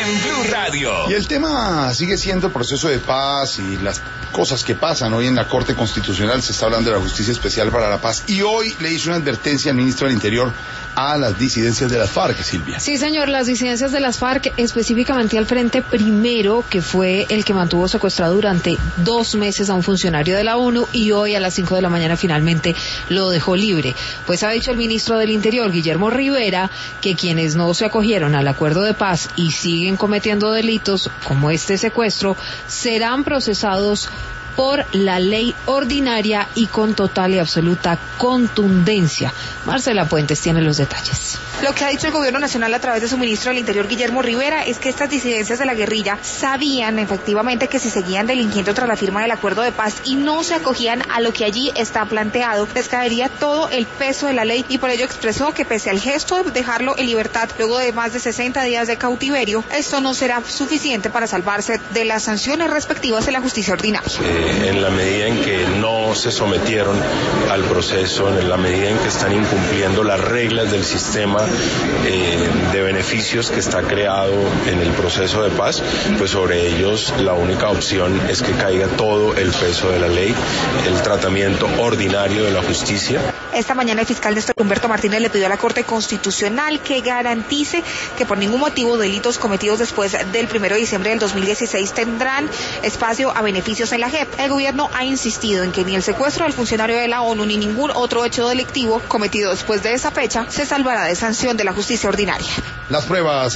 en Blue Radio. Y el tema sigue siendo el proceso de paz y las cosas que pasan. Hoy en la Corte Constitucional se está hablando de la Justicia Especial para la Paz. Y hoy le hizo una advertencia al ministro del Interior a las disidencias de las FARC, Silvia. Sí, señor, las disidencias de las FARC, específicamente al Frente Primero, que fue el que mantuvo secuestrado durante 2 meses a un funcionario de la ONU y hoy a las 5 de la mañana finalmente lo dejó libre. Pues ha dicho el ministro del Interior, Guillermo Rivera, que quienes no se acogieron al acuerdo de paz y siguen cometiendo delitos como este secuestro, serán procesados por la ley ordinaria y con total y absoluta contundencia. Marcela Puentes tiene los detalles. Lo que ha dicho el gobierno nacional a través de su ministro del Interior, Guillermo Rivera, es que estas disidencias de la guerrilla sabían efectivamente que si seguían delinquiendo tras la firma del acuerdo de paz y no se acogían a lo que allí está planteado, les caería todo el peso de la ley, y por ello expresó que pese al gesto de dejarlo en libertad luego de más de 60 días de cautiverio, esto no será suficiente para salvarse de las sanciones respectivas de la justicia ordinaria. En la medida en que no se sometieron al proceso, en la medida en que están incumpliendo las reglas del sistema de beneficios que está creado en el proceso de paz, pues sobre ellos la única opción es que caiga todo el peso de la ley, el tratamiento ordinario de la justicia. Esta mañana el fiscal Néstor Humberto Martínez le pidió a la Corte Constitucional que garantice que por ningún motivo delitos cometidos después del 1 de diciembre del 2016 tendrán espacio a beneficios en la JEP. El gobierno ha insistido en que ni el secuestro del funcionario de la ONU ni ningún otro hecho delictivo cometido después de esa fecha se salvará de sanción de la justicia ordinaria. Las pruebas